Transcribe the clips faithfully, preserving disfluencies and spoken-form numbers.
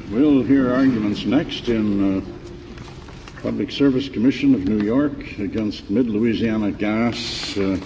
We'll hear arguments next in uh, Public Service Commission of New York against Mid-Louisiana Gas. Uh,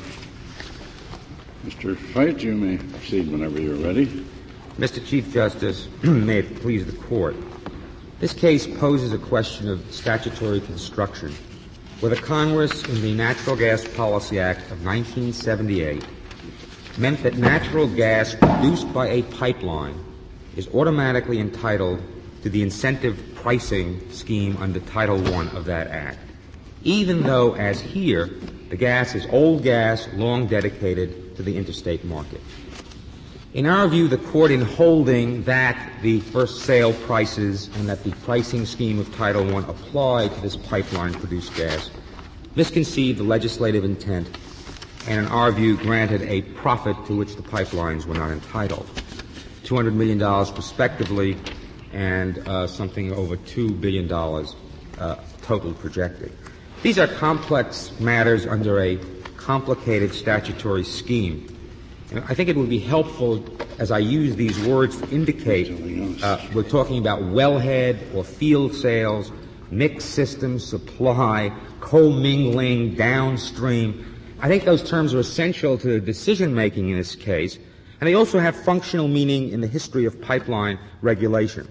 Mister Fite, you may proceed whenever you're ready. Mister Chief Justice, may it please the Court. This case poses a question of statutory construction, whether Congress in the Natural Gas Policy Act of nineteen seventy-eight meant that natural gas produced by a pipeline is automatically entitled to the incentive pricing scheme under Title one of that Act, even though, as here, the gas is old gas long dedicated to the interstate market. In our view, the Court, in holding that the first sale prices and that the pricing scheme of Title one apply to this pipeline-produced gas, misconceived the legislative intent and, in our view, granted a profit to which the pipelines were not entitled, two hundred million dollars prospectively and uh, something over two billion dollars uh, total projected. These are complex matters under a complicated statutory scheme. And I think it would be helpful, as I use these words to indicate uh, we're talking about wellhead or field sales, mixed system supply, commingling, downstream. I think those terms are essential to the decision-making in this case, and they also have functional meaning in the history of pipeline regulation.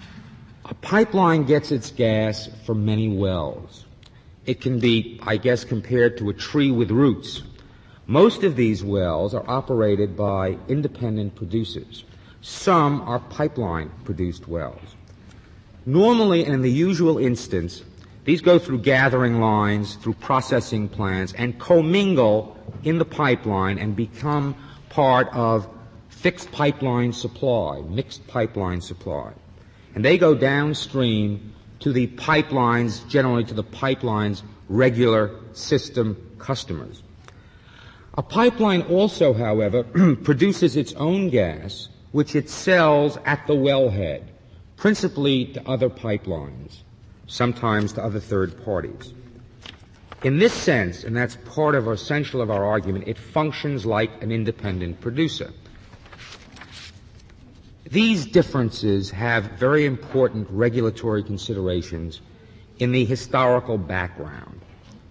A pipeline gets its gas from many wells. It can be, I guess, compared to a tree with roots. Most of these wells are operated by independent producers. Some are pipeline-produced wells. Normally, and in the usual instance, these go through gathering lines, through processing plants, and commingle in the pipeline and become part of fixed pipeline supply, mixed pipeline supply. And they go downstream to the pipelines, generally to the pipeline's regular system customers. A pipeline also, however, produces its own gas, which it sells at the wellhead, principally to other pipelines, sometimes to other third parties. In this sense, and that's part of essential of our argument, it functions like an independent producer. These differences have very important regulatory considerations in the historical background.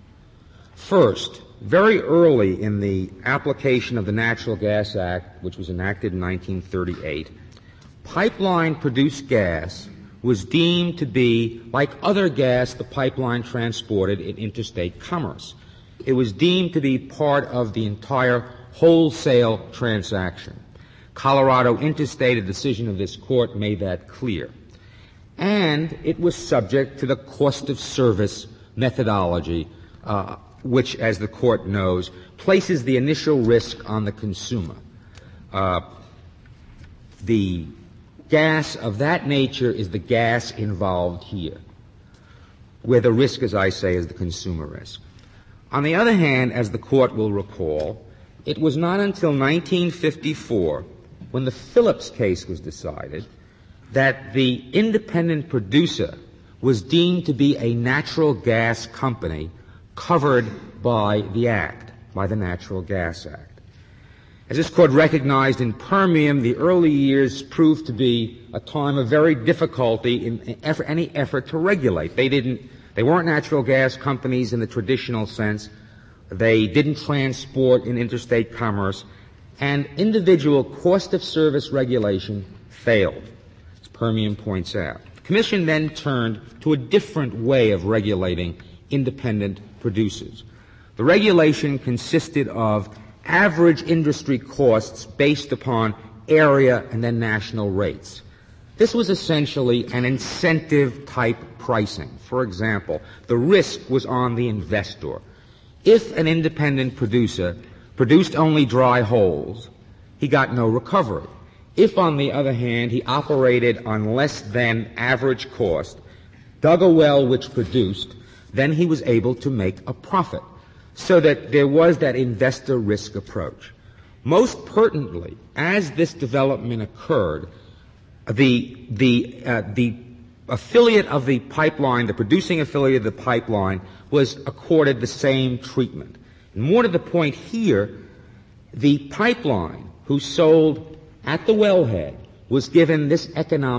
First, very early in the application of the Natural Gas Act, which was enacted in nineteen thirty-eight, pipeline-produced gas was deemed to be like other gas the pipeline transported in interstate commerce. It was deemed to be part of the entire wholesale transaction. Colorado Interstate, a decision of this Court, made that clear. And it was subject to the cost of service methodology, uh, which, as the Court knows, places the initial risk on the consumer. Uh, the gas of that nature is the gas involved here, where the risk, as I say, is the consumer risk. On the other hand, as the Court will recall, it was not until nineteen fifty-four, when the Phillips case was decided, that the independent producer was deemed to be a natural gas company covered by the Act, by the Natural Gas Act. As this Court recognized in Permian, the early years proved to be a time of very difficulty in effort, any effort to regulate. They didn't, they weren't natural gas companies in the traditional sense. They didn't transport in interstate commerce, and individual cost of service regulation failed, as Permian points out. The Commission then turned to a different way of regulating independent producers. The regulation consisted of average industry costs based upon area and then national rates. This was essentially an incentive-type pricing. For example, the risk was on the investor. If an independent producer produced only dry holes, he got no recovery. If, on the other hand, he operated on less than average cost, dug a well which produced, then he was able to make a profit, so that there was that investor risk approach. Most pertinently, as this development occurred, the, the, uh, the affiliate of the pipeline, the producing affiliate of the pipeline, was accorded the same treatment. And more to the point here, the pipeline who sold at the wellhead was given this economic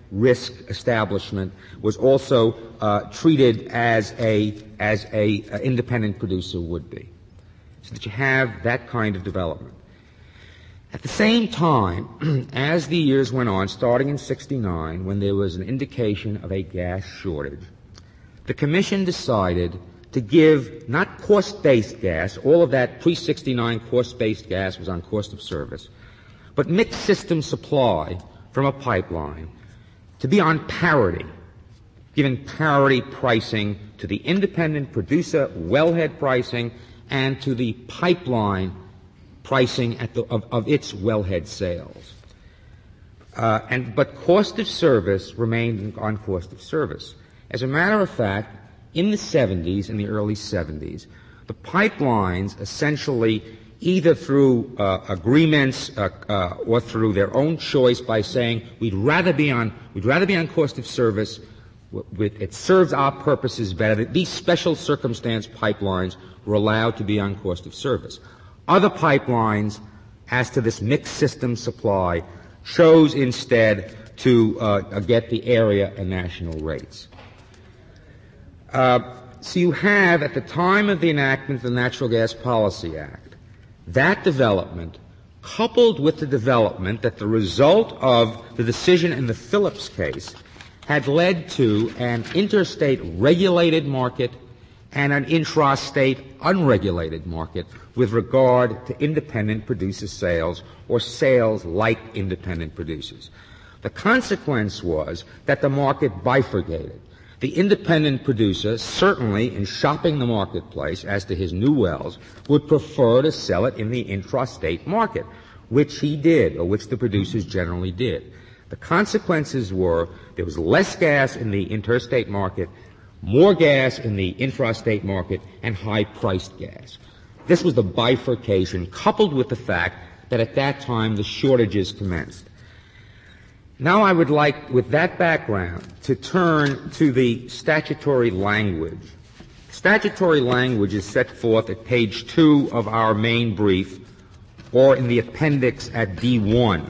risk establishment was also uh, treated as a as a, a independent producer would be, so that you have that kind of development. At the same time, as the years went on, starting in sixty-nine, when there was an indication of a gas shortage, the Commission decided to give not cost-based gas, all of that pre sixty-nine cost-based gas was on cost of service, but mixed system supply from a pipeline to be on parity, giving parity pricing to the independent producer wellhead pricing and to the pipeline pricing at the, of, of its wellhead sales. Uh, and, but cost of service remained on cost of service. As a matter of fact, in the seventies, in the early seventies, the pipelines essentially, either through uh, agreements uh, uh, or through their own choice by saying we'd rather be on we'd rather be on cost of service, with, it serves our purposes better, that these special circumstance pipelines were allowed to be on cost of service. Other pipelines, as to this mixed system supply, chose instead to uh, get the area and national rates. Uh, so you have, at the time of the enactment of the Natural Gas Policy Act, that development, coupled with the development that the result of the decision in the Phillips case had led to an interstate regulated market and an intrastate unregulated market with regard to independent producer sales or sales like independent producers. The consequence was that the market bifurcated. The independent producer, certainly in shopping the marketplace as to his new wells, would prefer to sell it in the intrastate market, which he did, or which the producers generally did. The consequences were there was less gas in the interstate market, more gas in the intrastate market, and high-priced gas. This was the bifurcation, coupled with the fact that at that time the shortages commenced. Now I would like, with that background, to turn to the statutory language. Statutory language is set forth at page two of our main brief, or in the appendix at D one.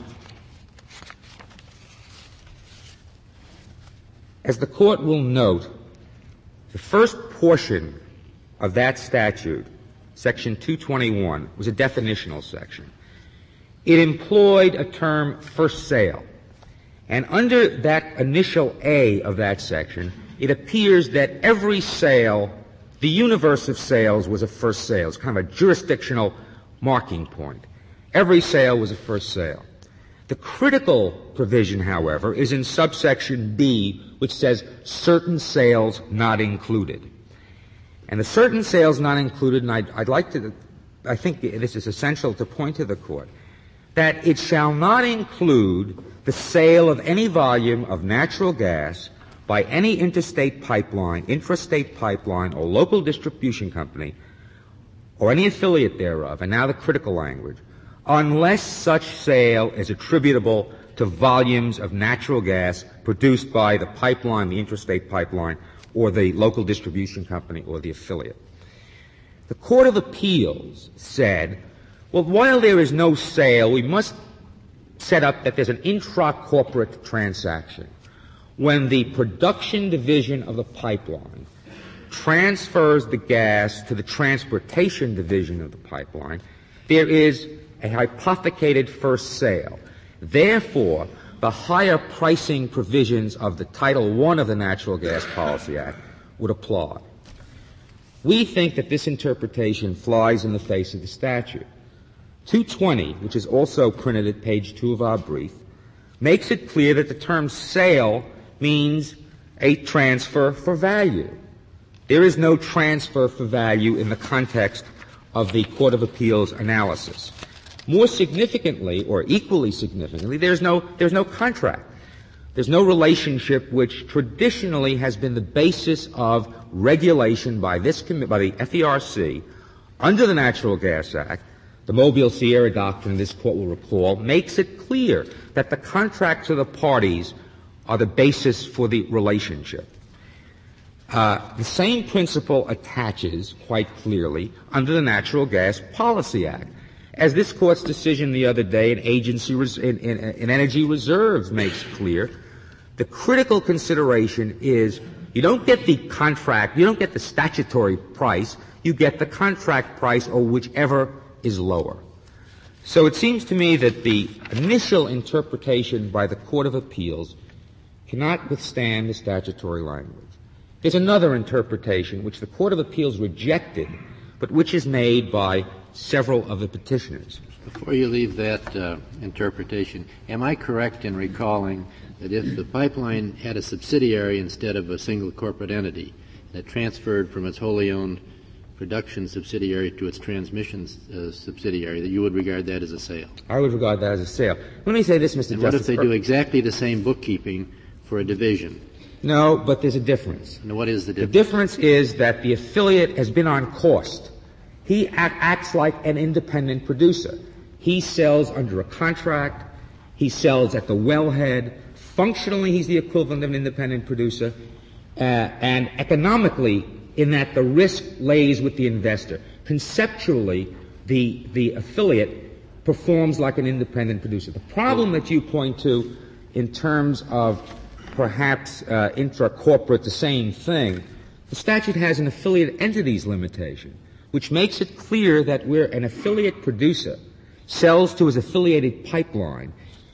As the Court will note, the first portion of that statute, section two twenty-one, was a definitional section. It employed a term, first sale. And under that initial A of that section, it appears that every sale, the universe of sales, was a first sale. It's kind of a jurisdictional marking point. Every sale was a first sale. The critical provision, however, is in subsection B, which says certain sales not included. And the certain sales not included, and I'd, I'd like to, I think this is essential to point to the Court, that it shall not include the sale of any volume of natural gas by any interstate pipeline, intrastate pipeline, or local distribution company, or any affiliate thereof, and now the critical language, unless such sale is attributable to volumes of natural gas produced by the pipeline, the intrastate pipeline, or the local distribution company, or the affiliate. The Court of Appeals said, well, while there is no sale, we must set up that there's an intra-corporate transaction. When the production division of the pipeline transfers the gas to the transportation division of the pipeline, there is a hypothecated first sale. Therefore, the higher pricing provisions of the Title one of the Natural Gas Policy Act would apply. We think that this interpretation flies in the face of the statute. two twenty, which is also printed at page two of our brief, makes it clear that the term sale means a transfer for value. There is no transfer for value in the context of the Court of Appeals analysis. More significantly, or equally significantly, there's no, there's no contract. There's no relationship which traditionally has been the basis of regulation by this commi- by the F E R C under the Natural Gas Act. The Mobile Sierra Doctrine, this Court will recall, makes it clear that the contracts of the parties are the basis for the relationship. Uh, the same principle attaches quite clearly under the Natural Gas Policy Act. As this Court's decision the other day in agency res- in, in, in energy reserves makes clear, The critical consideration is you don't get the contract, you don't get the statutory price, you get the contract price or whichever is lower. So it seems to me that the initial interpretation by the Court of Appeals cannot withstand the statutory language. There's another interpretation which the Court of Appeals rejected, but which is made by several of the petitioners. Before you leave that uh, interpretation, am I correct in recalling that if the pipeline had a subsidiary instead of a single corporate entity that transferred from its wholly owned production subsidiary to its transmission uh, subsidiary, that you would regard that as a sale? I would regard that as a sale. Let me say this, Mister And Justice. what if they do exactly the same bookkeeping for a division? No, but there's a difference. And what is the difference? The difference is that the affiliate has been on cost. He act, acts like an independent producer. He sells under a contract. He sells at the wellhead. Functionally, he's the equivalent of an independent producer. Uh, and economically, in that the risk lays with the investor. Conceptually, the, the affiliate performs like an independent producer. The problem that you point to in terms of perhaps uh, intra-corporate, the same thing, the statute has an affiliate entities limitation, which makes it clear that where an affiliate producer sells to his affiliated pipeline,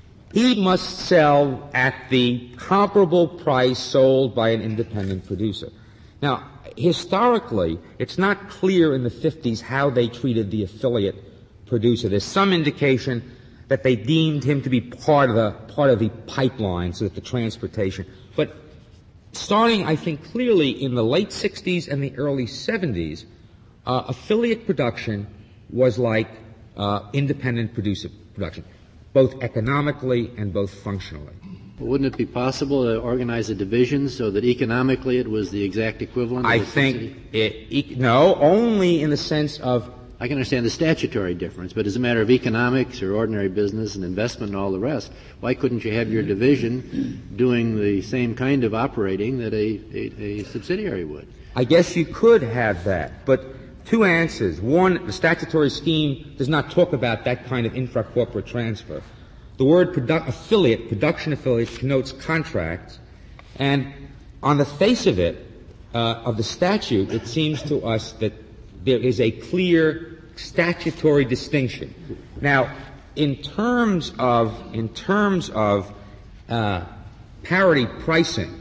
he must sell at the comparable price sold by an independent producer. Now, historically, it's not clear in the fifties how they treated the affiliate producer. There's some indication that they deemed him to be part of the part of the pipeline, so that the transportation. But starting, I think, clearly in the late sixties and the early seventies, uh, affiliate production was like uh, independent producer production, both economically and both functionally. Well, wouldn't it be possible to organize a division so that economically it was the exact equivalent? I of think it, e- no, only in the sense of. I can understand the statutory difference, but as a matter of economics or ordinary business and investment and all the rest, why couldn't you have your division doing the same kind of operating that a, a, a subsidiary would? I guess you could have that, but two answers. One, the statutory scheme does not talk about that kind of intra-corporate transfer. The word produ- affiliate, production affiliate, connotes contracts, and on the face of it, uh, of the statute, it seems to us that there is a clear statutory distinction. Now, in terms of in terms of uh, parity pricing,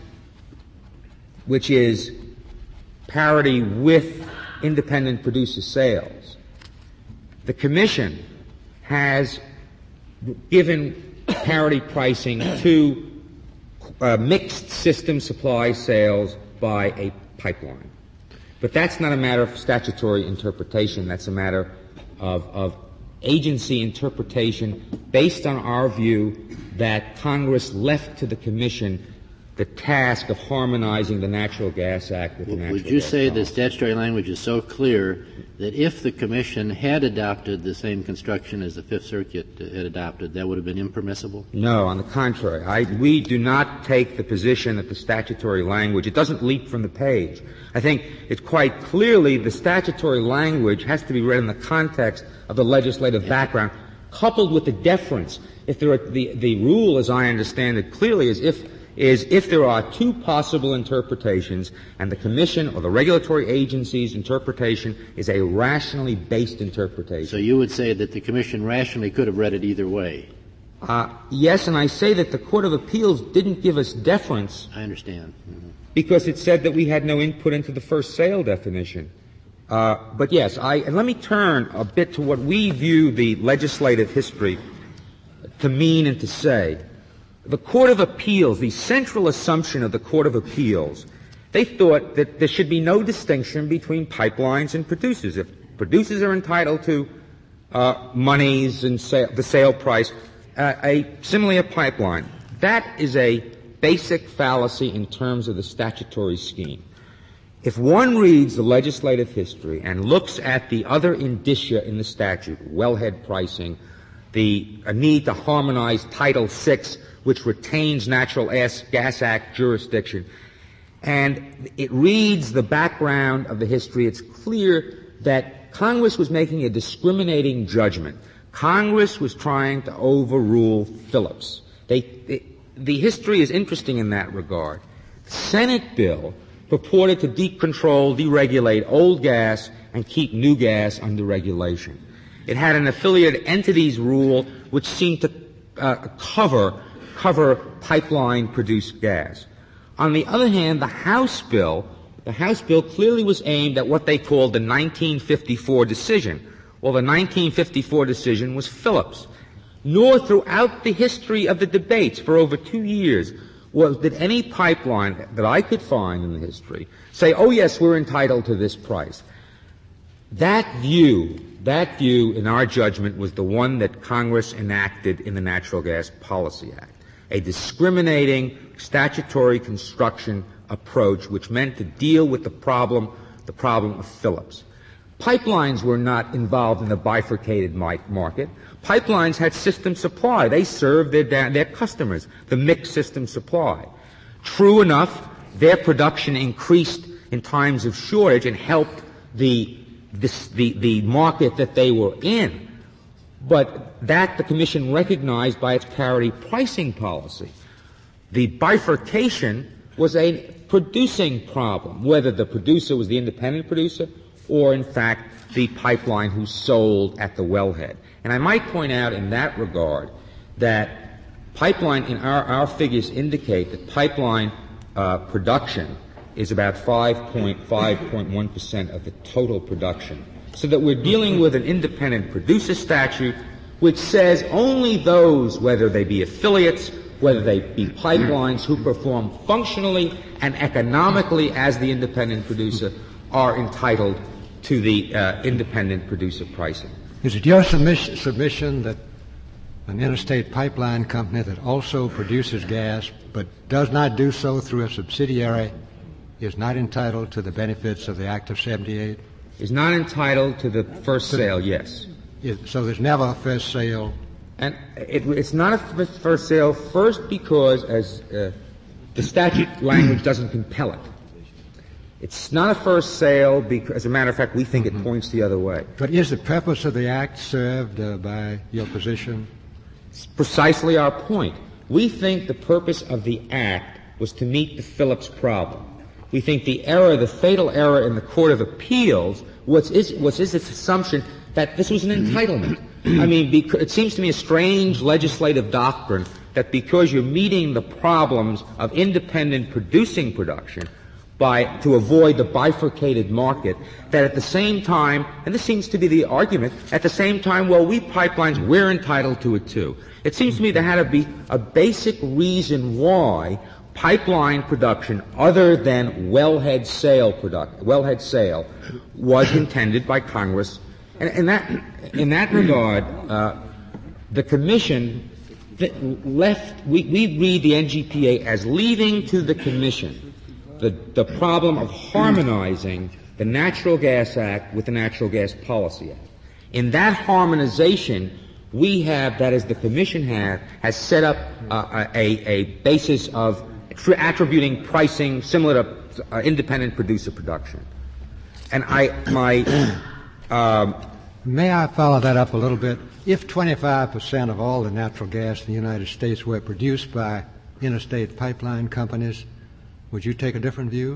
which is parity with independent producer sales, the Commission has given parity pricing to uh, mixed system supply sales by a pipeline. But that's not a matter of statutory interpretation. That's a matter of, of agency interpretation based on our view that Congress left to the Commission the task of harmonizing the Natural Gas Act with the Natural Gas Would you say policy. the statutory language is so clear that if the Commission had adopted the same construction as the Fifth Circuit had adopted, that would have been impermissible? No, on the contrary. I, we do not take the position that the statutory language, it doesn't leap from the page. I think it's quite clearly the statutory language has to be read in the context of the legislative background, coupled with the deference. If there are, the, the rule, as I understand it clearly, is if is if there are two possible interpretations and the Commission or the regulatory agency's interpretation is a rationally based interpretation. So you would say that the Commission rationally could have read it either way? Uh, yes, and I say that the Court of Appeals didn't give us deference. I understand. Mm-hmm. Because it said that we had no input into the first sale definition. Uh, but yes, I, and let me turn a bit to what we view the legislative history to mean and to say. The Court of Appeals, the central assumption of the Court of Appeals, they thought that there should be no distinction between pipelines and producers. If producers are entitled to uh, monies and sale, the sale price, uh, a similarly a pipeline. That is a basic fallacy in terms of the statutory scheme. If one reads the legislative history and looks at the other indicia in the statute, wellhead pricing, the uh, need to harmonize Title six, which retains Natural Gas Act jurisdiction, and it reads the background of the history, it's clear that Congress was making a discriminating judgment. Congress was trying to overrule Phillips. They, they, the history is interesting in that regard. The Senate bill purported to decontrol, deregulate old gas and keep new gas under regulation. It had an affiliated entities rule which seemed to uh, cover cover pipeline-produced gas. On the other hand, the House bill, the House bill clearly was aimed at what they called the nineteen fifty-four decision. Well, the nineteen fifty-four decision was Phillips. Nor throughout the history of the debates for over two years was did any pipeline that I could find in the history say, oh yes, we're entitled to this price. That view, that view in our judgment was the one that Congress enacted in the Natural Gas Policy Act, a discriminating statutory construction approach which meant to deal with the problem, the problem of Phillips. Pipelines were not involved in the bifurcated market. Pipelines had system supply. They served their, their customers, the mixed system supply. True enough, their production increased in times of shortage and helped the, this, the, the market that they were in. But that the Commission recognized by its parity pricing policy. The bifurcation was a producing problem, whether the producer was the independent producer or, in fact, the pipeline who sold at the wellhead. And I might point out in that regard that pipeline, in our, our figures indicate that pipeline uh, production is about five point five point one percent of the total production. So that we're dealing with an independent producer statute which says only those, whether they be affiliates, whether they be pipelines, who perform functionally and economically as the independent producer, are entitled to the uh, independent producer pricing. Is it your submission, submission that an interstate pipeline company that also produces gas but does not do so through a subsidiary is not entitled to the benefits of the Act of seventy-eight? Is not entitled to the first sale, yes. Is, so there's never a first sale? And it, it's not a first sale, first because as uh, the statute language doesn't compel it. It's not a first sale because, as a matter of fact, we think it points the other way. But is the purpose of the Act served uh, by your position? It's precisely our point. We think the purpose of the Act was to meet the Phillips problem. We think the error, the fatal error in the Court of Appeals was, is, was is its assumption that this was an entitlement. I mean, because, it seems to me a strange legislative doctrine that because you're meeting the problems of independent producing production, by to avoid the bifurcated market, that at the same time, and this seems to be the argument, at the same time, well, we pipelines, we're entitled to it too. It seems to me there had to be a basic reason why pipeline production, other than wellhead sale product, wellhead sale, was intended by Congress. And in that, in that regard, uh, the Commission th- left. We, we read the N G P A as leaving to the Commission The, the problem of harmonizing the Natural Gas Act with the Natural Gas Policy Act. In that harmonization, we have, that is the Commission have, has set up uh, a, a basis of attributing pricing similar to uh, independent producer production. And I, my, um, May I follow that up a little bit? If twenty-five percent of all the natural gas in the United States were produced by interstate pipeline companies, would you take a different view?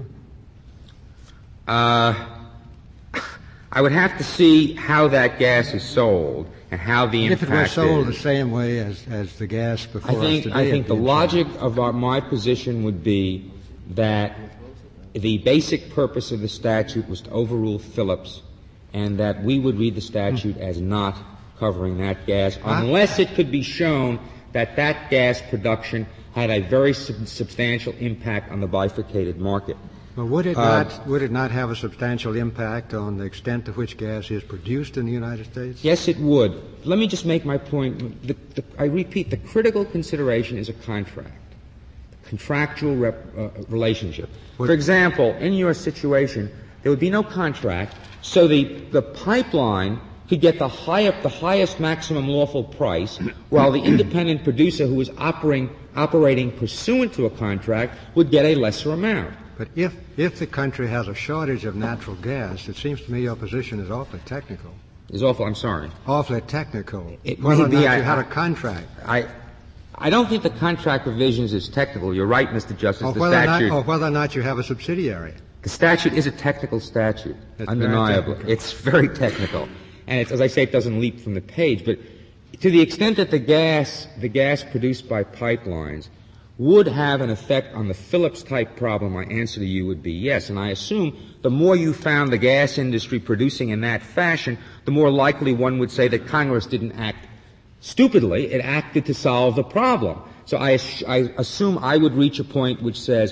Uh, I would have to see how that gas is sold and how the impact is. If it were sold is. the same way as, as the gas before I think, us today. I think the logic of our, my position would be that the basic purpose of the statute was to overrule Phillips, and that we would read the statute as not covering that gas unless it could be shown that that gas production had a very sub- substantial impact on the bifurcated market. Well, would it uh, not would it not have a substantial impact on the extent to which gas is produced in the United States? Yes, it would. Let me just make my point. The, the, I repeat, the critical consideration is a contract, contractual rep, uh, relationship. What? For example, in your situation, there would be no contract, so the, the pipeline could get the, high, the highest maximum lawful price, while the independent producer who was operating, operating pursuant to a contract would get a lesser amount. But if, if the country has a shortage of natural gas, it seems to me your position is awfully technical. It's awful, I'm sorry. Awfully technical. It Whether may or be, not I, you had I, a contract. I, I don't think the contract provisions is technical. You're right, Mister Justice. Or the whether, statute, or, not, or whether or not you have a subsidiary. The statute is a technical statute, It's undeniably. very It's very technical. And it's, as I say, it doesn't leap from the page. But to the extent that the gas, the gas produced by pipelines would have an effect on the Phillips-type problem, my answer to you would be yes. And I assume the more you found the gas industry producing in that fashion, the more likely one would say that Congress didn't act stupidly. It acted to solve the problem. So I, I assume I would reach a point which says,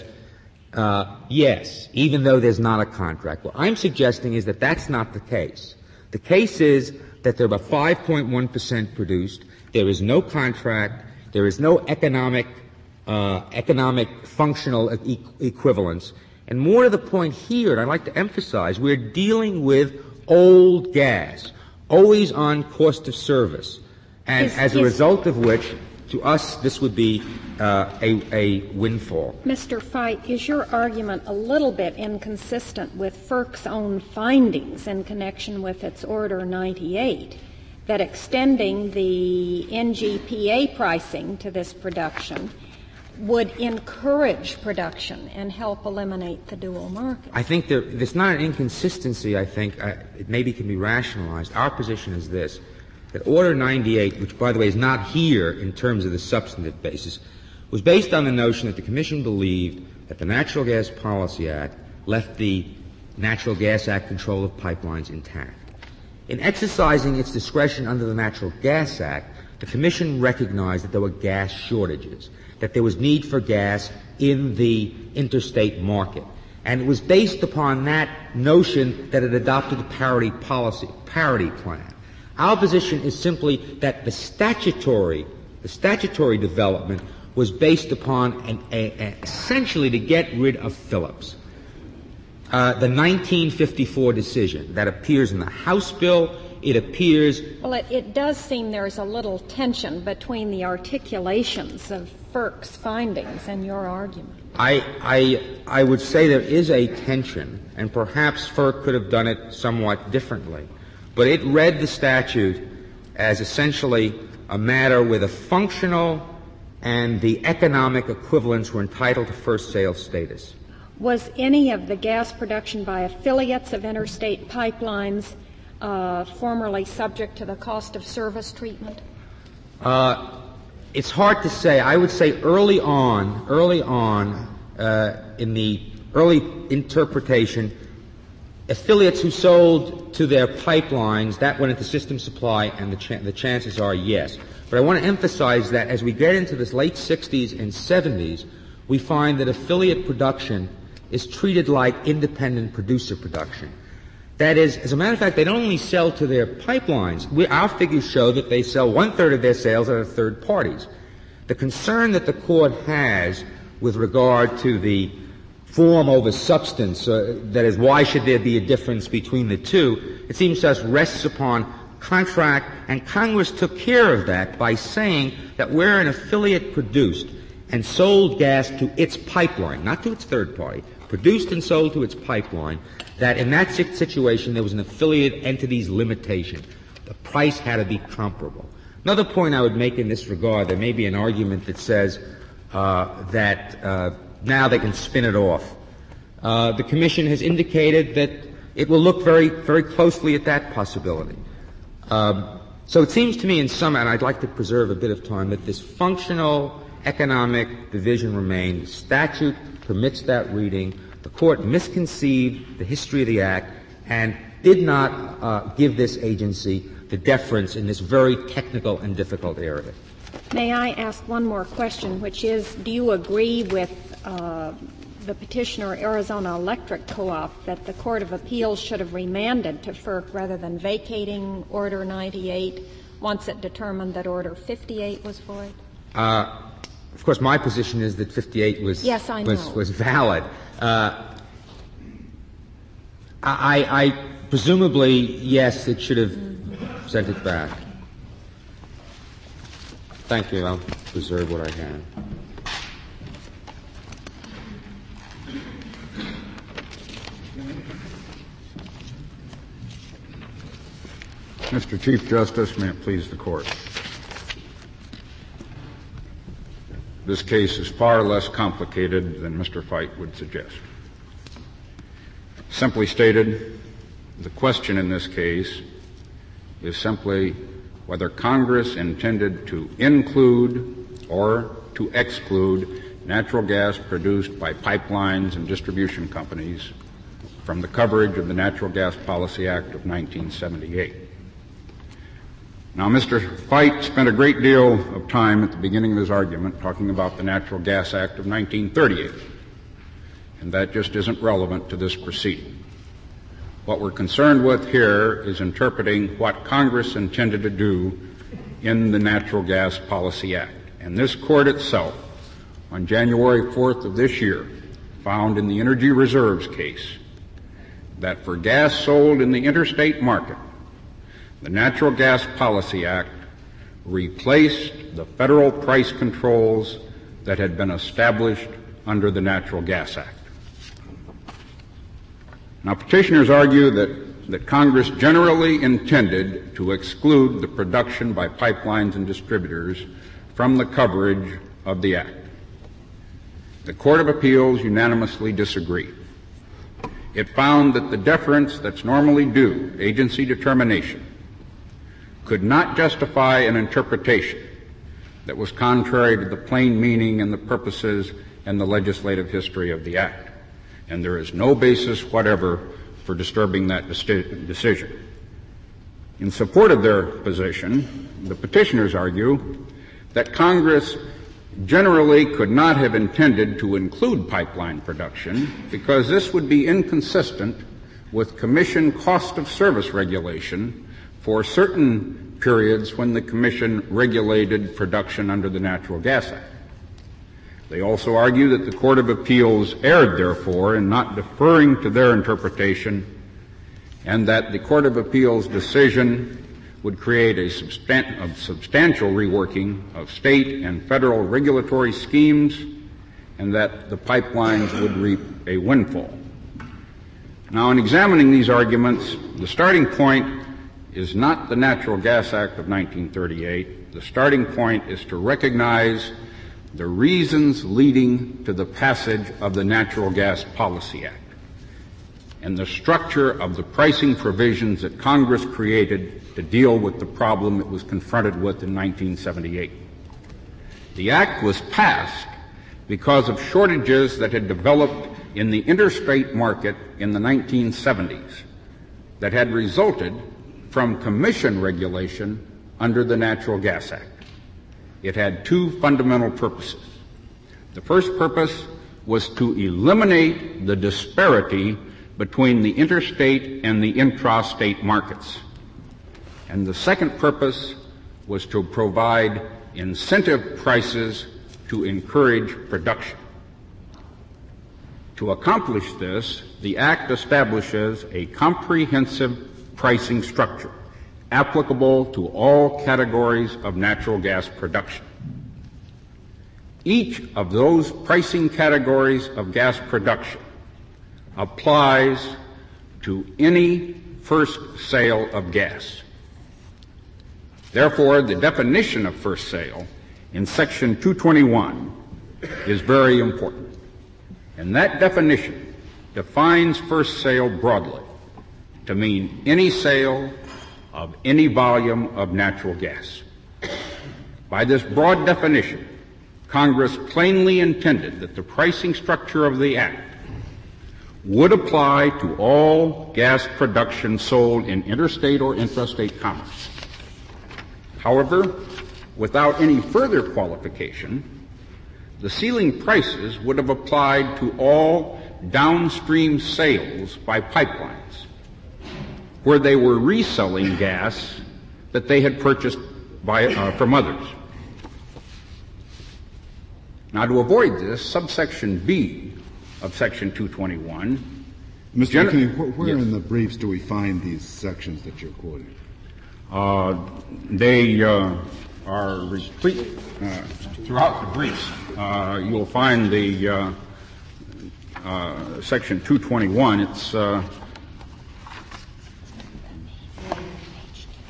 uh, yes, even though there's not a contract. What I'm suggesting is that that's not the case. The case is that there are five point one percent produced. There is no contract. There is no economic Uh, economic functional e- equivalence. And more to the point here, and I'd like to emphasize, we're dealing with old gas, always on cost of service. And is, as a is, result of which, to us, this would be uh, a, a windfall. Mister Feit, is your argument a little bit inconsistent with FERC's own findings in connection with its Order ninety-eight, that extending the N G P A pricing to this production would encourage production and help eliminate the dual market? I think there, there's not an inconsistency, I think. Uh, it maybe can be rationalized. Our position is this, that Order ninety-eight, which, by the way, is not here in terms of the substantive basis, was based on the notion that the Commission believed that the Natural Gas Policy Act left the Natural Gas Act control of pipelines intact. In exercising its discretion under the Natural Gas Act, the Commission recognized that there were gas shortages, that there was need for gas in the interstate market. And it was based upon that notion that it adopted the parity policy, parity plan. Our position is simply that the statutory, the statutory development was based upon an, a, a, essentially to get rid of Phillips. Uh, the nineteen fifty-four decision that appears in the House bill, it appears. Well, it, it does seem there's a little tension between the articulations of FERC's findings and your argument. I, I, I would say there is a tension, and perhaps FERC could have done it somewhat differently. But it read the statute as essentially a matter where the functional and the economic equivalents were entitled to first sale status. Was any of the gas production by affiliates of interstate pipelines uh, formerly subject to the cost of service treatment? Uh, it's hard to say. I would say early on, early on, uh, in the early interpretation, affiliates who sold to their pipelines, that went into system supply, and the, ch- the chances are yes. But I want to emphasize that as we get into the late sixties and seventies, we find that affiliate production is treated like independent producer production. That is, as a matter of fact, they don't only sell to their pipelines. We, our figures show that they sell one-third of their sales at third parties. The concern that the Court has with regard to the form over substance, uh, that is, why should there be a difference between the two, it seems to us rests upon contract, and Congress took care of that by saying that where an affiliate produced and sold gas to its pipeline, not to its third party, produced and sold to its pipeline, that in that situation there was an affiliate entity's limitation. The price had to be comparable. Another point I would make in this regard, there may be an argument that says uh, that uh, now they can spin it off. Uh, the Commission has indicated that it will look very, very closely at that possibility. Um, so it seems to me in some, and I'd like to preserve a bit of time, that this functional economic division remained. The statute permits that reading. The Court misconceived the history of the Act and did not uh, give this agency the deference in this very technical and difficult area. May I ask one more question, which is, do you agree with uh, the petitioner, Arizona Electric Co-op, that the Court of Appeals should have remanded to FERC rather than vacating Order ninety-eight once it determined that Order fifty-eight was void? Uh, of course, my position is that fifty-eight was yes, I was, know. was valid. Uh, I, I presumably, yes, it should have mm-hmm. sent it back. Thank you. I'll preserve what I have. Mister Chief Justice, may it please the Court. this case is far less complicated than Mister Feit would suggest. Simply stated, the question in this case is simply whether Congress intended to include or to exclude natural gas produced by pipelines and distribution companies from the coverage of the Natural Gas Policy Act of nineteen seventy-eight. Now, Mister Feit spent a great deal of time at the beginning of his argument talking about the Natural Gas Act of nineteen thirty-eight, and that just isn't relevant to this proceeding. What we're concerned with here is interpreting what Congress intended to do in the Natural Gas Policy Act. And this Court itself, on January fourth of this year, found in the Energy Reserves case that for gas sold in the interstate market, the Natural Gas Policy Act replaced the federal price controls that had been established under the Natural Gas Act. Now, petitioners argue that, that Congress generally intended to exclude the production by pipelines and distributors from the coverage of the Act. The Court of Appeals unanimously disagreed. It found that the deference that's normally due agency determination could not justify an interpretation that was contrary to the plain meaning and the purposes and the legislative history of the Act. And there is no basis whatever for disturbing that decision. In support of their position, the petitioners argue that Congress generally could not have intended to include pipeline production because this would be inconsistent with Commission cost of service regulation for certain periods when the Commission regulated production under the Natural Gas Act. They also argue that the Court of Appeals erred, therefore, in not deferring to their interpretation, and that the Court of Appeals' decision would create a, substan- a substantial reworking of state and federal regulatory schemes, and that the pipelines would reap a windfall. Now, in examining these arguments, the starting point is not the Natural Gas Act of nineteen thirty-eight. The starting point is to recognize the reasons leading to the passage of the Natural Gas Policy Act and the structure of the pricing provisions that Congress created to deal with the problem it was confronted with in nineteen seventy-eight. The Act was passed because of shortages that had developed in the interstate market in the nineteen seventies that had resulted from Commission regulation under the Natural Gas Act. It had two fundamental purposes. The first purpose was to eliminate the disparity between the interstate and the intrastate markets. And the second purpose was to provide incentive prices to encourage production. To accomplish this, the Act establishes a comprehensive pricing structure applicable to all categories of natural gas production. Each of those pricing categories of gas production applies to any first sale of gas. Therefore, the definition of first sale in Section two twenty-one is very important. And that definition defines first sale broadly to mean any sale of any volume of natural gas. By this broad definition, Congress plainly intended that the pricing structure of the Act would apply to all gas production sold in interstate or intrastate commerce. However, without any further qualification, the ceiling prices would have applied to all downstream sales by pipelines, where they were reselling gas that they had purchased by, uh, from others. Now, to avoid this, subsection B of Section two twenty-one. Mister Gen- McKinney, where, where yes. in the briefs do we find these sections that you're quoting? Uh, they uh, are replete uh, throughout the briefs. Uh, you'll find the uh, uh, Section two twenty-one. It's uh,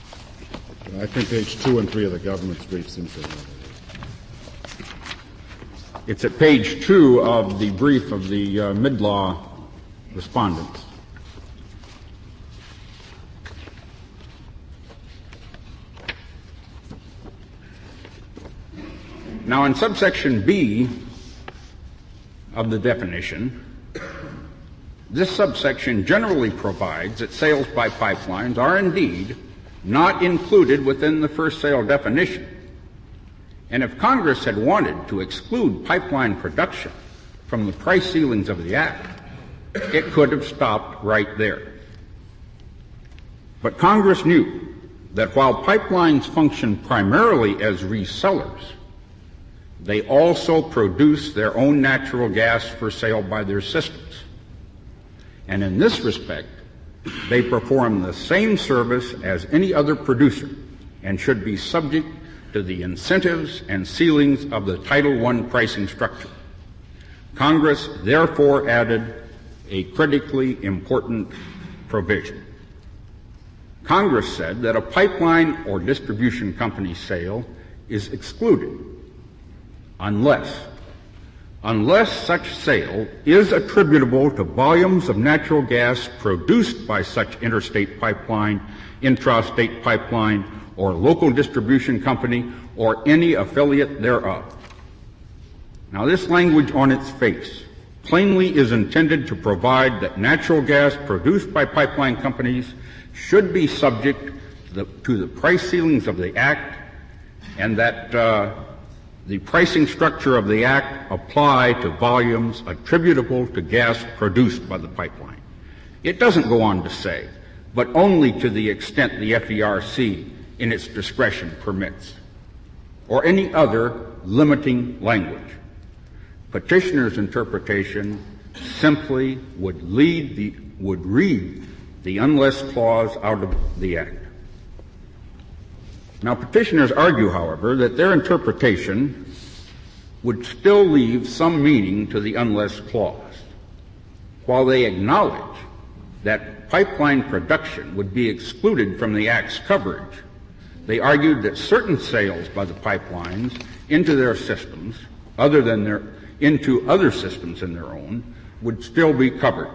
I think page two and three of the government's brief seems to have It's at page two of the brief of the uh, mid-law respondents. Now, in subsection B of the definition, this subsection generally provides that sales by pipelines are indeed not included within the first sale definition. And if Congress had wanted to exclude pipeline production from the price ceilings of the Act, it could have stopped right there. But Congress knew that while pipelines function primarily as resellers, they also produce their own natural gas for sale by their systems. And in this respect, they perform the same service as any other producer and should be subject to the incentives and ceilings of the Title one pricing structure. Congress therefore added a critically important provision. Congress said that a pipeline or distribution company sale is excluded unless unless such sale is attributable to volumes of natural gas produced by such interstate pipeline, intrastate pipeline, or local distribution company, or any affiliate thereof. Now, this language on its face plainly is intended to provide that natural gas produced by pipeline companies should be subject to the, to the price ceilings of the Act, and that uh, the pricing structure of the Act apply to volumes attributable to gas produced by the pipeline. It doesn't go on to say, but only to the extent the F E R C in its discretion permits, or any other limiting language. Petitioner's interpretation simply would lead the, would read the unless clause out of the Act. Now, petitioners argue, however, that their interpretation would still leave some meaning to the unless clause. While they acknowledge that pipeline production would be excluded from the Act's coverage, they argued that certain sales by the pipelines into their systems, other than their, into other systems in their own, would still be covered.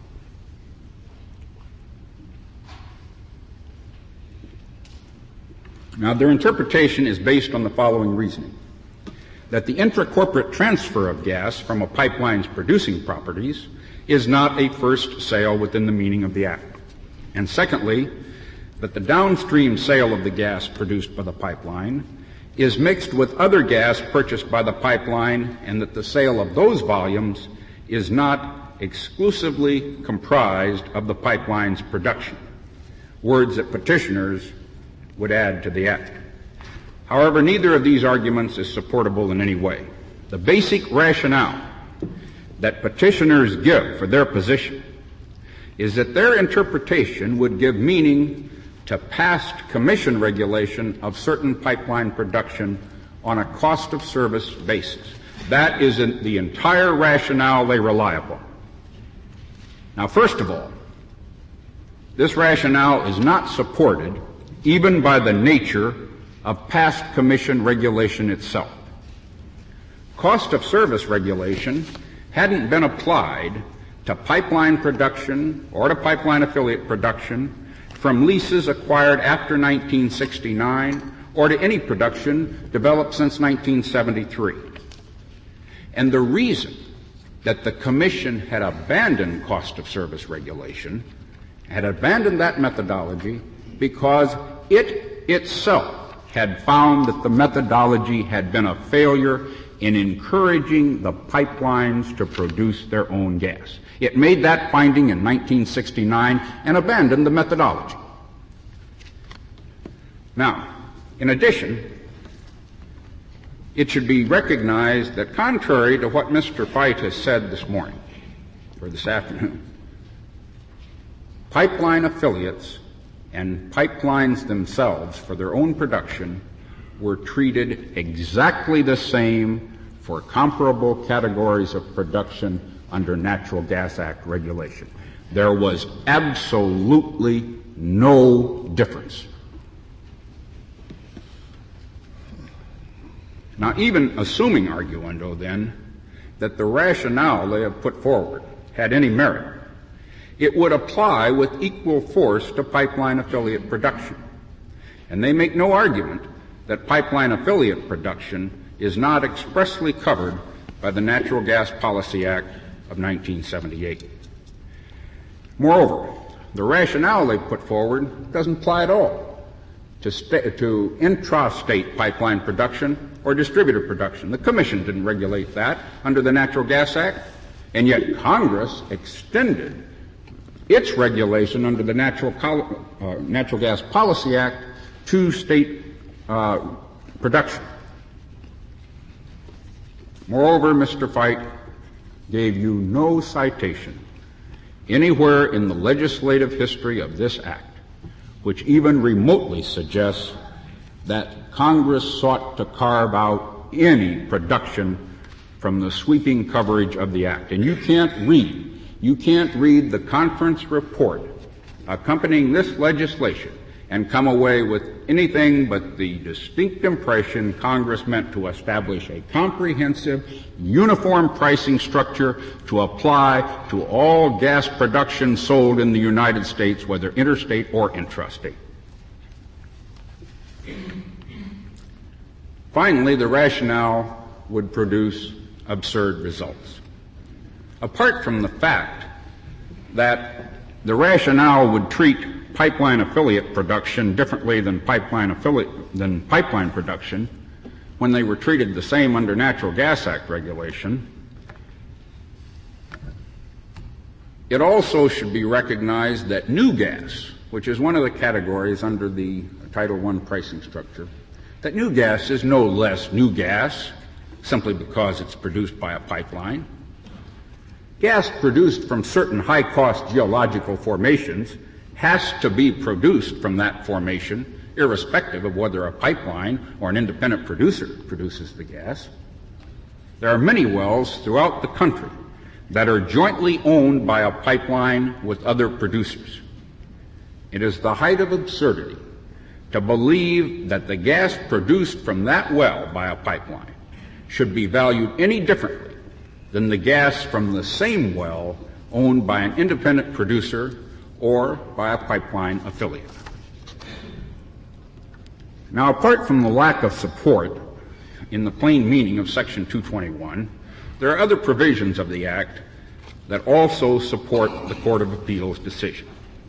Now, their interpretation is based on the following reasoning: that the intra-corporate transfer of gas from a pipeline's producing properties is not a first sale within the meaning of the Act. And secondly, that the downstream sale of the gas produced by the pipeline is mixed with other gas purchased by the pipeline, and that the sale of those volumes is not exclusively comprised of the pipeline's production, words that petitioners would add to the Act. However, neither of these arguments is supportable in any way. The basic rationale that petitioners give for their position is that their interpretation would give meaning to past commission regulation of certain pipeline production on a cost of service basis. That is in the entire rationale they rely upon. Now, first of all, this rationale is not supported even by the nature of past commission regulation itself. Cost of service regulation hadn't been applied to pipeline production or to pipeline affiliate production from leases acquired after nineteen sixty-nine or to any production developed since nineteen seventy-three. And the reason that the Commission had abandoned cost of service regulation, had abandoned that methodology, because it itself had found that the methodology had been a failure in encouraging the pipelines to produce their own gas. It made that finding in nineteen sixty-nine and abandoned the methodology. Now, in addition, it should be recognized that contrary to what Mister Fite has said this morning, or this afternoon, pipeline affiliates and pipelines themselves for their own production were treated exactly the same for comparable categories of production under Natural Gas Act regulation. There was absolutely no difference. Now, even assuming arguendo, then, that the rationale they have put forward had any merit, it would apply with equal force to pipeline affiliate production. And they make no argument that pipeline affiliate production is not expressly covered by the Natural Gas Policy Act of nineteen seventy-eight. Moreover, the rationale they put forward doesn't apply at all to, sta- to intrastate pipeline production or distributor production. The Commission didn't regulate that under the Natural Gas Act, and yet Congress extended its regulation under the Natural, Col- uh, Natural Gas Policy Act to state uh, production. Moreover, Mister Fite gave you no citation anywhere in the legislative history of this act which even remotely suggests that Congress sought to carve out any production from the sweeping coverage of the act. And you can't read, you can't read the conference report accompanying this legislation and come away with anything but the distinct impression Congress meant to establish a comprehensive, uniform pricing structure to apply to all gas production sold in the United States, whether interstate or intrastate. Finally, the rationale would produce absurd results. Apart from the fact that the rationale would treat pipeline affiliate production differently than pipeline affiliate than pipeline production when they were treated the same under Natural Gas Act regulation, it also should be recognized that new gas, which is one of the categories under the Title one pricing structure, that new gas is no less new gas simply because it's produced by a pipeline. Gas produced from certain high-cost geological formations has to be produced from that formation, irrespective of whether a pipeline or an independent producer produces the gas. There are many wells throughout the country that are jointly owned by a pipeline with other producers. It is the height of absurdity to believe that the gas produced from that well by a pipeline should be valued any differently than the gas from the same well owned by an independent producer or by a pipeline affiliate. Now, apart from the lack of support in the plain meaning of Section two twenty-one, there are other provisions of the Act that also support the Court of Appeals' decision.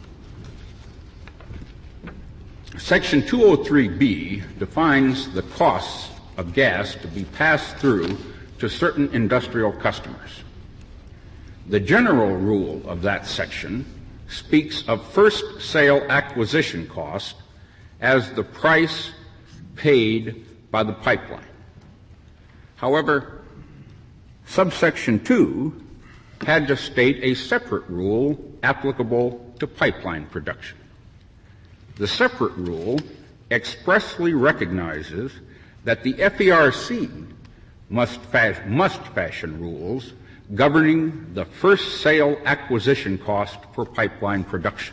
Section two oh three B defines the costs of gas to be passed through to certain industrial customers. The general rule of that section speaks of first sale acquisition cost as the price paid by the pipeline. However, subsection two had to state a separate rule applicable to pipeline production. The separate rule expressly recognizes that the F E R C must, fa- must fashion rules governing the first sale acquisition cost for pipeline production.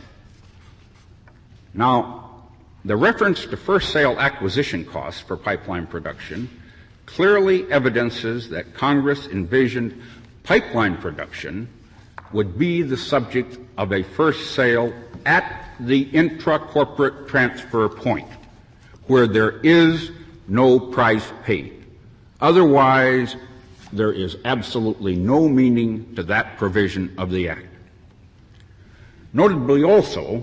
Now, the reference to first sale acquisition costs for pipeline production clearly evidences that Congress envisioned pipeline production would be the subject of a first sale at the intra-corporate transfer point, where there is no price paid. Otherwise, there is absolutely no meaning to that provision of the Act. Notably also,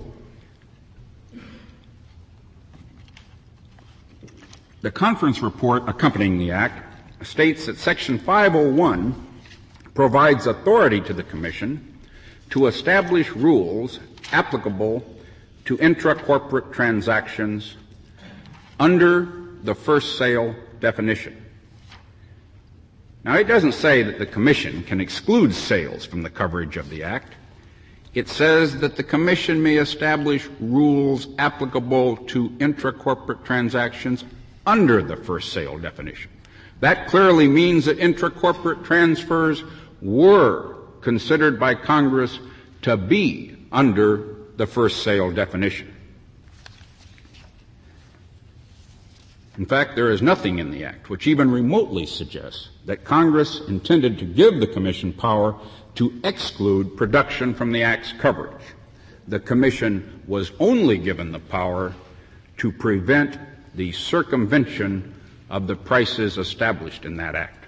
the conference report accompanying the Act states that Section five oh one provides authority to the Commission to establish rules applicable to intra-corporate transactions under the first sale definition. Now, it doesn't say that the Commission can exclude sales from the coverage of the Act. It says that the Commission may establish rules applicable to intra-corporate transactions under the first sale definition. That clearly means that intra-corporate transfers were considered by Congress to be under the first sale definition. In fact, there is nothing in the Act which even remotely suggests that Congress intended to give the Commission power to exclude production from the Act's coverage. The Commission was only given the power to prevent the circumvention of the prices established in that Act.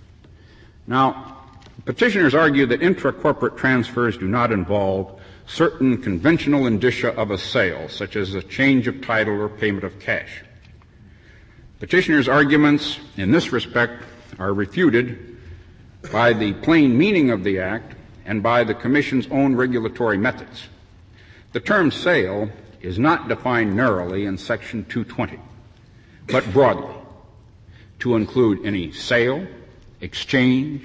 Now, petitioners argue that intra-corporate transfers do not involve certain conventional indicia of a sale, such as a change of title or payment of cash. Petitioners' arguments in this respect are refuted by the plain meaning of the Act and by the Commission's own regulatory methods. The term sale is not defined narrowly in Section two twenty, but broadly, to include any sale, exchange,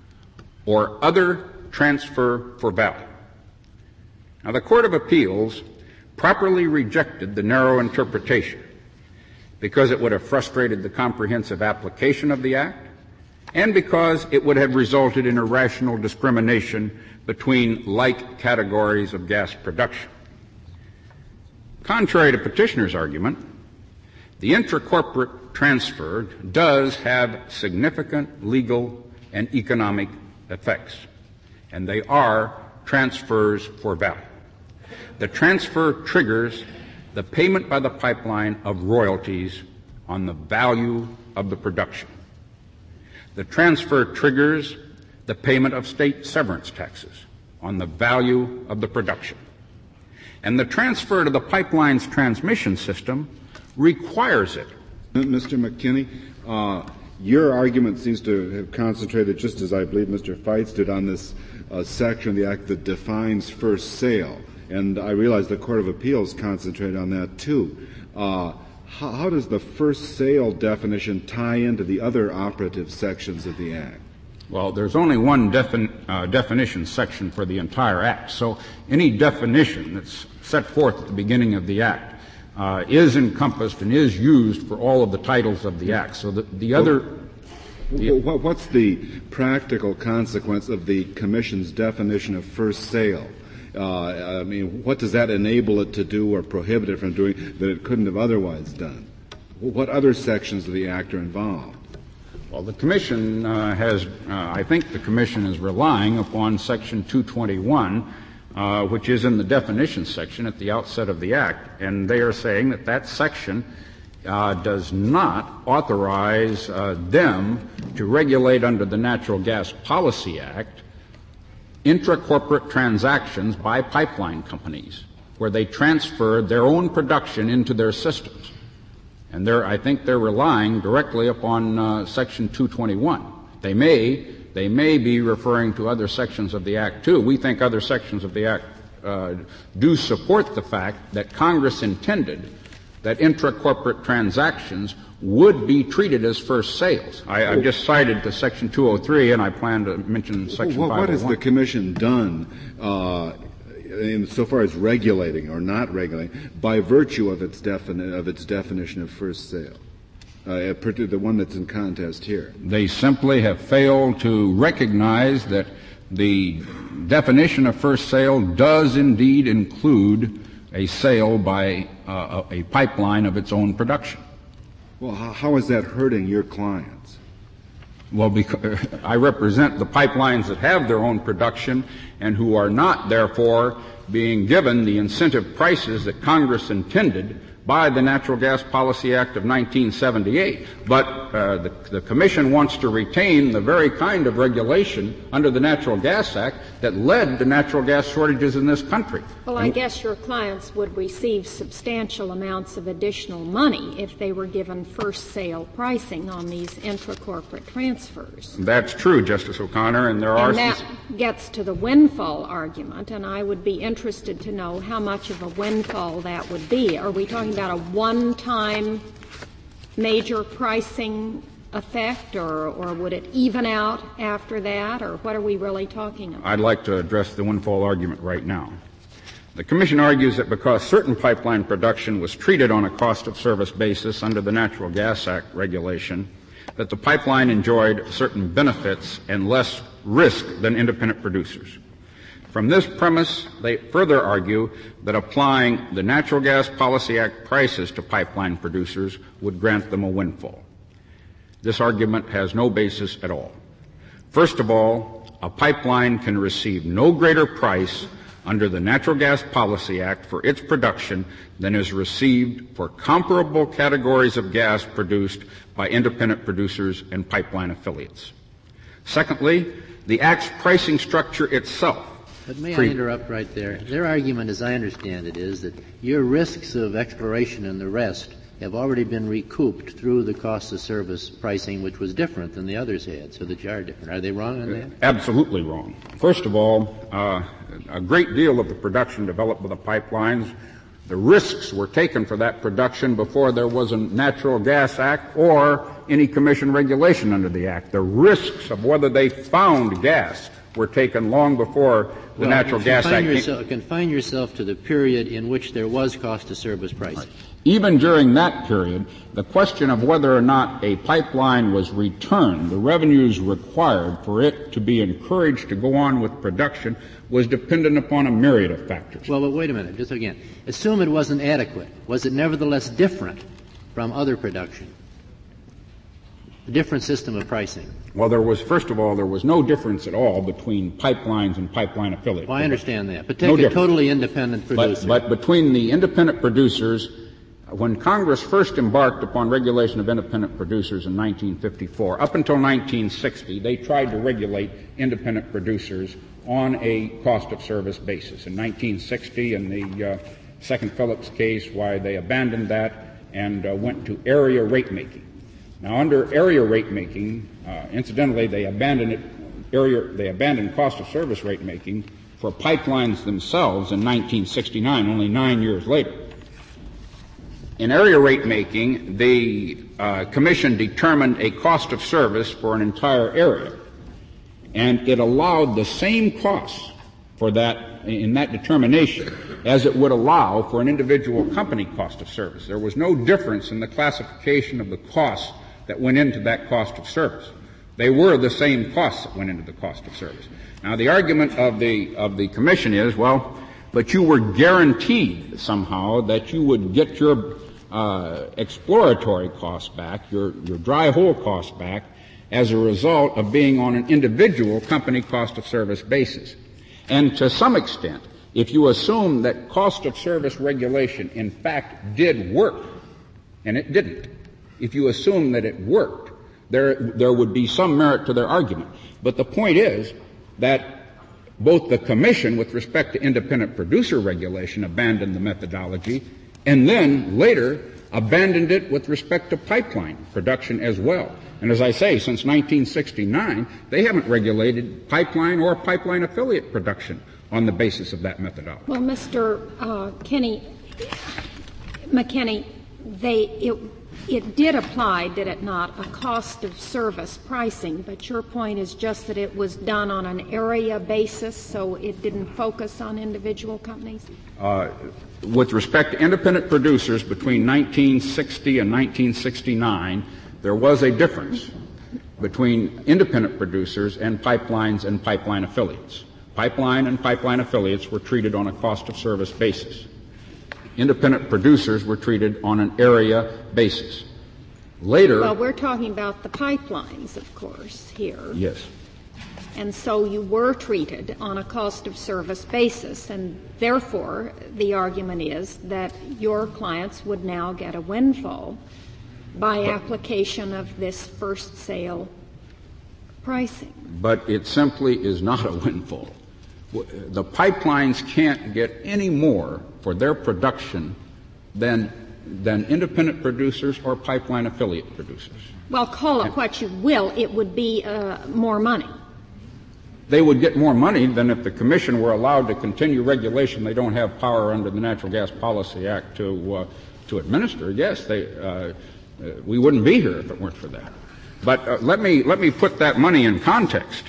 or other transfer for value. Now, the Court of Appeals properly rejected the narrow interpretation because it would have frustrated the comprehensive application of the Act and because it would have resulted in irrational discrimination between like categories of gas production. Contrary to petitioners' argument, the intra-corporate transfer does have significant legal and economic effects, and they are transfers for value. The transfer triggers the payment by the pipeline of royalties on the value of the production. The transfer triggers the payment of state severance taxes on the value of the production. And the transfer to the pipeline's transmission system requires it. Mister McKinney, uh, your argument seems to have concentrated, just as I believe Mister Feitz did, on this uh, section of the Act that defines first sale. And I realize the Court of Appeals concentrated on that too. Uh, how, how does the first sale definition tie into the other operative sections of the Act? Well, there's only one defin- uh, definition section for the entire Act. So any definition that's set forth at the beginning of the Act uh, is encompassed and is used for all of the titles of the Act. So the, the other... Well, the, what's the practical consequence of the Commission's definition of first sale? Uh, I mean, what does that enable it to do or prohibit it from doing that it couldn't have otherwise done? What other sections of the Act are involved? Well, the Commission uh, has, uh, I think the Commission is relying upon Section two twenty-one, uh, which is in the definition section at the outset of the Act, and they are saying that that section uh, does not authorize uh, them to regulate under the Natural Gas Policy Act intra-corporate transactions by pipeline companies where they transfer their own production into their systems. And they're, I think they're relying directly upon uh, Section two twenty-one. They may, they may be referring to other sections of the Act too. We think other sections of the Act uh, do support the fact that Congress intended that intra-corporate transactions would be treated as first sales. I, I've just cited the Section two oh three, and I plan to mention Section well, five oh one. What has the Commission done uh, in so far as regulating or not regulating by virtue of its, defini- of its definition of first sale, uh, particularly the one that's in contest here? They simply have failed to recognize that the definition of first sale does indeed include a sale by uh, a pipeline of its own production. Well, how, how is that hurting your clients? Well, because I represent the pipelines that have their own production and who are not, therefore, being given the incentive prices that Congress intended by the Natural Gas Policy Act of nineteen seventy-eight. But uh, the, the Commission wants to retain the very kind of regulation under the Natural Gas Act that led to natural gas shortages in this country. Well, I guess your clients would receive substantial amounts of additional money if they were given first sale pricing on these intra-corporate transfers. That's true, Justice O'Connor, and there are... And that gets to the windfall argument, and I would be interested to know how much of a windfall that would be. Are we talking about a one-time major pricing effect, or, or would it even out after that, or what are we really talking about? I'd like to address the windfall argument right now. The Commission argues that because certain pipeline production was treated on a cost of service basis under the Natural Gas Act regulation, that the pipeline enjoyed certain benefits and less risk than independent producers. From this premise, they further argue that applying the Natural Gas Policy Act prices to pipeline producers would grant them a windfall. This argument has no basis at all. First of all, a pipeline can receive no greater price under the Natural Gas Policy Act for its production than is received for comparable categories of gas produced by independent producers and pipeline affiliates. Secondly, the Act's pricing structure itself. But may I interrupt right there? Their argument, as I understand it, is that your risks of exploration and the rest have already been recouped through the cost of service pricing, which was different than the others had, so that you are different. Are they wrong on that? Absolutely wrong. First of all, uh, a great deal of the production developed by the pipelines, the risks were taken for that production before there was a Natural Gas Act or any commission regulation under the Act. The risks of whether they found gas were taken long before the well, Natural Gas Act. Yourself, confine yourself to the period in which there was cost of service pricing. Right. Even during that period, the question of whether or not a pipeline was returned, the revenues required for it to be encouraged to go on with production, was dependent upon a myriad of factors. Well, but wait a minute, just again. Assume it wasn't adequate. Was it nevertheless different from other production? A different system of pricing? Well, there was, first of all, there was no difference at all between pipelines and pipeline affiliates. Well, I understand that. But take no a difference. totally independent producer. But, but between the independent producers, when Congress first embarked upon regulation of independent producers in nineteen fifty-four, up until nineteen sixty, they tried to regulate independent producers on a cost of service basis. In nineteen sixty, in the uh, Second Phillips case, why they abandoned that and uh, went to area rate making. Now, under area rate making, uh, incidentally, they abandoned it, area, they abandoned cost of service rate making for pipelines themselves in nineteen sixty-nine, only nine years later. In area rate making, the uh, Commission determined a cost of service for an entire area, and it allowed the same costs for that in that determination as it would allow for an individual company cost of service. There was no difference in the classification of the costs that went into that cost of service. They were the same costs that went into the cost of service. Now, the argument of the of the Commission is, well, but you were guaranteed somehow that you would get your uh, exploratory costs back, your your dry hole costs back, as a result of being on an individual company cost of service basis. And to some extent, if you assume that cost of service regulation in fact did work, and it didn't, if you assume that it worked, there there would be some merit to their argument. But the point is that both the Commission, with respect to independent producer regulation, abandoned the methodology, and then later abandoned it with respect to pipeline production as well. And as I say, since nineteen sixty-nine, they haven't regulated pipeline or pipeline affiliate production on the basis of that methodology. Well, Mister Uh, Kenny, McKinney, they it it did apply, did it not, a cost of service pricing, but your point is just that it was done on an area basis, so it didn't focus on individual companies? Uh, with respect to independent producers, between nineteen sixty and nineteen sixty-nine, there was a difference between independent producers and pipelines and pipeline affiliates. Pipeline and pipeline affiliates were treated on a cost of service basis. Independent producers were treated on an area basis. Later... Well, we're talking about the pipelines, of course, here. Yes. And so you were treated on a cost of service basis, and therefore the argument is that your clients would now get a windfall by but, application of this first sale pricing. But it simply is not a windfall. The pipelines can't get any more for their production than than independent producers or pipeline affiliate producers. Well, call it what you will, it would be uh, more money. They would get more money than if the Commission were allowed to continue regulation they don't have power under the Natural Gas Policy Act to uh, to administer. Yes, they, uh, we wouldn't be here if it weren't for that. But uh, let me let me put that money in context.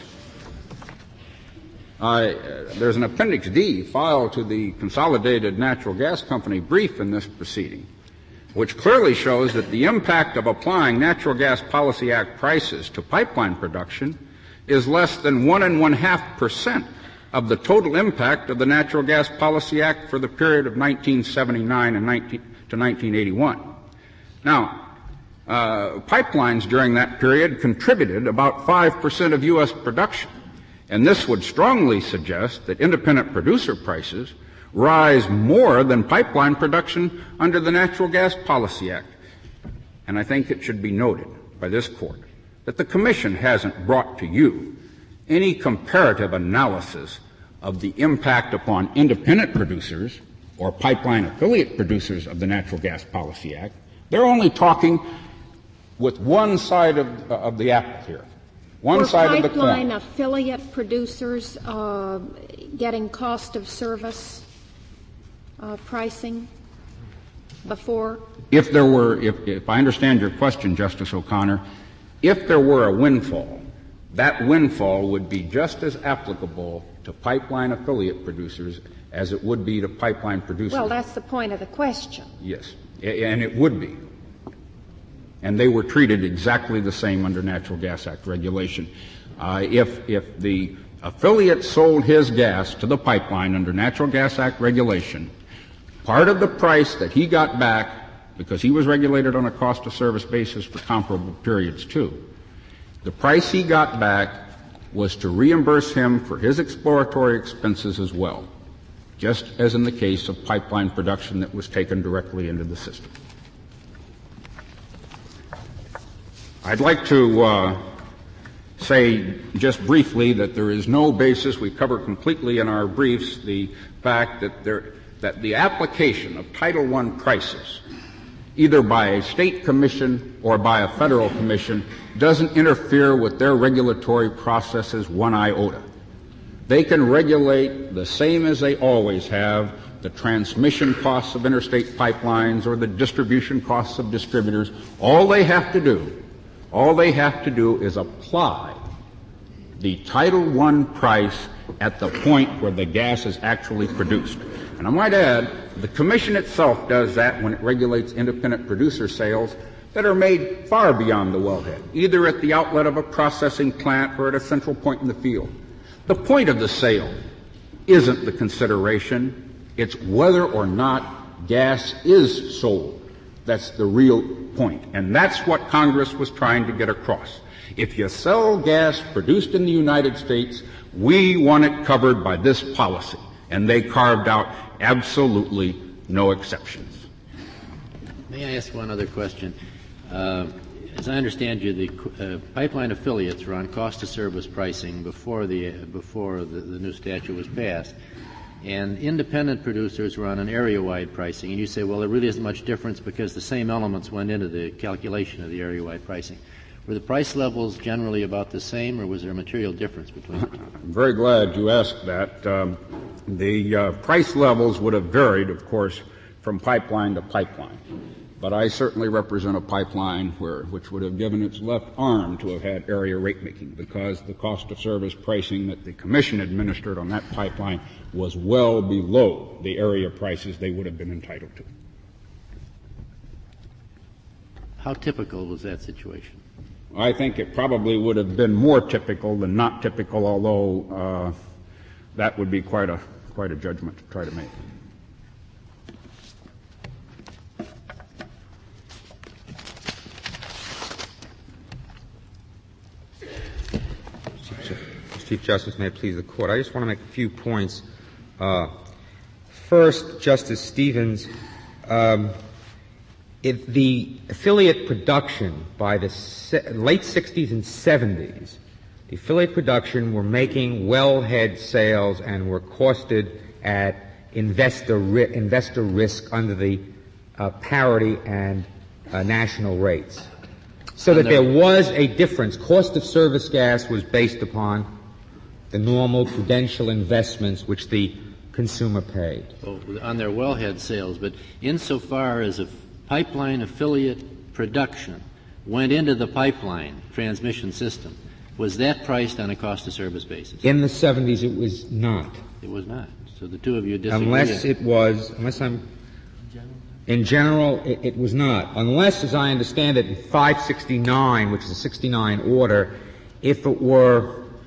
Uh, there's an Appendix D filed to the Consolidated Natural Gas Company brief in this proceeding, which clearly shows that the impact of applying Natural Gas Policy Act prices to pipeline production is less than one and one half percent of the total impact of the Natural Gas Policy Act for the period of nineteen seventy-nine and nineteen, to nineteen eighty-one. Now, uh, pipelines during that period contributed about five percent of U S production, and this would strongly suggest that independent producer prices rise more than pipeline production under the Natural Gas Policy Act. And I think it should be noted by this Court that the Commission hasn't brought to you any comparative analysis of the impact upon independent producers or pipeline affiliate producers of the Natural Gas Policy Act. They're only talking with one side of, uh, of the apple here, one Were side of the coin. pipeline affiliate producers uh, getting cost of service uh, pricing before? If there were, if, if I understand your question, Justice O'Connor, if there were a windfall, that windfall would be just as applicable to pipeline affiliate producers as it would be to pipeline producers. Well, that's the point of the question. Yes, and it would be. And they were treated exactly the same under Natural Gas Act regulation. Uh, if, if the affiliate sold his gas to the pipeline under Natural Gas Act regulation, part of the price that he got back, because he was regulated on a cost of service basis for comparable periods too, the price he got back was to reimburse him for his exploratory expenses as well, just as in the case of pipeline production that was taken directly into the system. I'd like to uh, say just briefly that there is no basis, we cover completely in our briefs the fact that there, that the application of Title I prices, either by a state commission or by a federal commission, doesn't interfere with their regulatory processes one iota. They can regulate the same as they always have, the transmission costs of interstate pipelines or the distribution costs of distributors. All they have to do, all they have to do is apply the Title I price at the point where the gas is actually produced. And I might add, the Commission itself does that when it regulates independent producer sales that are made far beyond the wellhead, either at the outlet of a processing plant or at a central point in the field. The point of the sale isn't the consideration, it's whether or not gas is sold. That's the real point. And that's what Congress was trying to get across. If you sell gas produced in the United States, we want it covered by this policy. And they carved out absolutely no exceptions. May I ask one other question? Uh, as I understand you, the uh, pipeline affiliates were on cost-of-service pricing before the uh, before the, the new statute was passed, and independent producers were on an area-wide pricing. And you say, well, there really isn't much difference because the same elements went into the calculation of the area-wide pricing. Were the price levels generally about the same, or was there a material difference between them? I'm very glad you asked that. Um, the uh, price levels would have varied, of course, from pipeline to pipeline. But I certainly represent a pipeline where, which would have given its left arm to have had area rate making, because the cost of service pricing that the Commission administered on that pipeline was well below the area prices they would have been entitled to. How typical was that situation? I think it probably would have been more typical than not typical, although uh, that would be quite a quite a judgment to try to make. Chief Justice, may it please the Court. I just want to make a few points. Uh, first, Justice Stevens, um, if the affiliate production by the se- late sixties and seventies, the affiliate production were making wellhead sales and were costed at investor, ri- investor risk under the uh, parity and uh, national rates. So that there was a difference. Cost of service gas was based upon the normal prudential investments which the consumer paid. Well, on their wellhead sales, but insofar as a pipeline affiliate production went into the pipeline transmission system, was that priced on a cost-of-service basis? In the seventies, it was not. It was not. So the two of you disagree. Unless it was, unless I'm, in general, it, it was not. Unless, as I understand it, in five sixty-nine, which is a sixty-nine order, if it were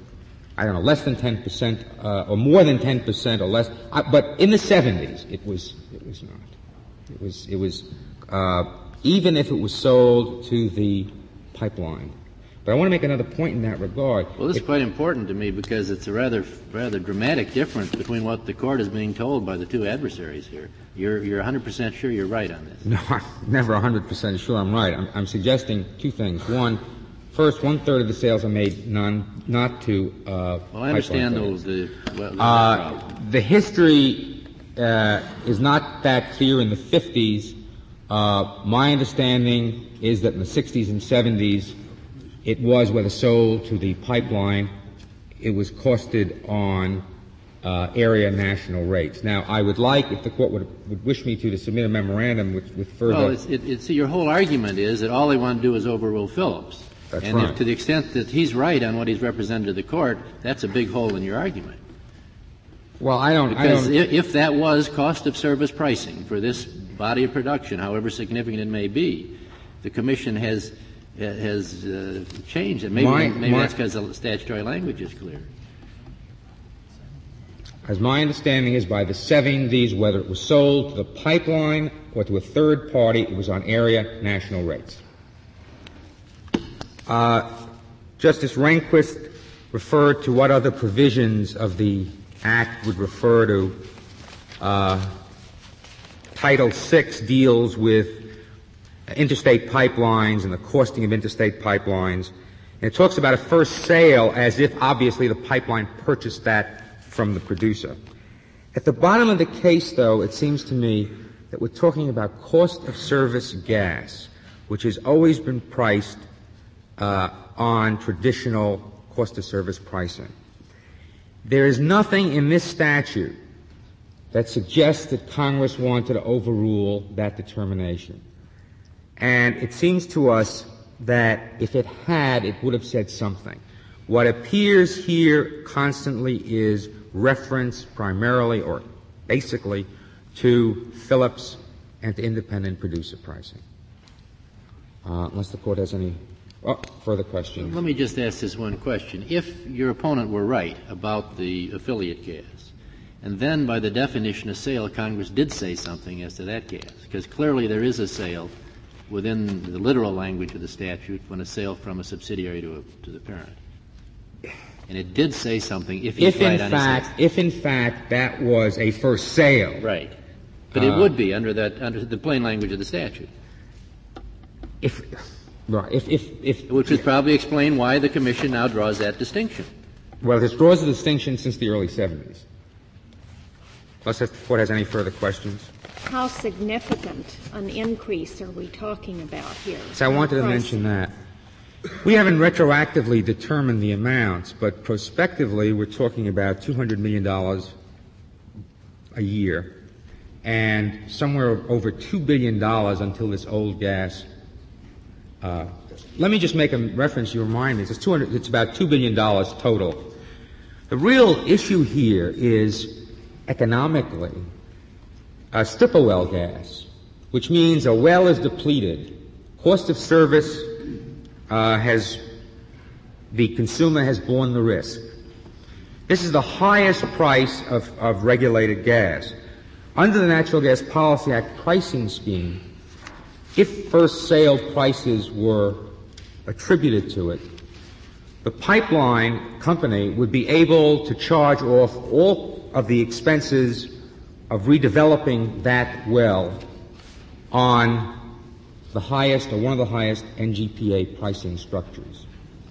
I don't know, less than ten percent, uh, or more than ten percent or less. Uh, but in the seventies, it was, it was not. It was, it was, uh, even if it was sold to the pipeline. But I want to make another point in that regard. Well, this if, is quite important to me because it's a rather, rather dramatic difference between what the court is being told by the two adversaries here. You're, you're one hundred percent sure you're right on this. No, I'm never one hundred percent sure I'm right. I'm, I'm suggesting two things. One, first, one-third of the sales are made non, not to uh, well, I understand those. The, well, uh, the history uh, is not that clear in the fifties. Uh, my understanding is that in the sixties and seventies, it was, whether sold to the pipeline, it was costed on uh, area national rates. Now, I would like, if the court would, would wish me to, to submit a memorandum with, with further. Well, it's, it, it's, your whole argument is that all they want to do is overrule Phillips. That's and right. If, to the extent that he's right on what he's represented to the court, that's a big hole in your argument. Well, I don't. Because I don't. If, if that was cost of service pricing for this body of production, however significant it may be, the Commission has has uh, changed it. Maybe, my, maybe my, that's because the statutory language is clear. As my understanding is, by the seventies, whether it was sold to the pipeline or to a third party, it was on area national rates. Uh, Justice Rehnquist referred to what other provisions of the Act would refer to. Uh, Title six deals with interstate pipelines and the costing of interstate pipelines. And it talks about a first sale as if, obviously, the pipeline purchased that from the producer. At the bottom of the case, though, it seems to me that we're talking about cost of service gas, which has always been priced uh, on traditional cost of service pricing. There is nothing in this statute that suggests that Congress wanted to overrule that determination. And it seems to us that if it had, it would have said something. What appears here constantly is reference primarily or basically to Phillips and to independent producer pricing. Uh, unless the Court has any oh, further questions. Let me just ask this one question. If your opponent were right about the affiliate gas, and then by the definition of sale, Congress did say something as to that gas, because clearly there is a sale within the literal language of the statute when a sale from a subsidiary to, a, to the parent. And it did say something if he's if right in on fact, his If in fact that was a first sale. Right. But uh, it would be under that, under the plain language of the statute. If, right, if, if, if. Which would probably explain why the Commission now draws that distinction. Well, this draws a distinction since the early seventies. Unless the Court has any further questions. How significant an increase are we talking about here? So I wanted to mention that. We haven't retroactively determined the amounts, but prospectively we're talking about two hundred million dollars a year and somewhere over two billion dollars until this old gas. Uh, let me just make a reference. You remind me. It's, two hundred, it's about two billion dollars total. The real issue here is economically uh, strip a well gas, which means a well is depleted. Cost of service uh, has, the consumer has borne the risk. This is the highest price of, of regulated gas. Under the Natural Gas Policy Act pricing scheme, if first sale prices were attributed to it, the pipeline company would be able to charge off all of the expenses of redeveloping that well on the highest or one of the highest N G P A pricing structures.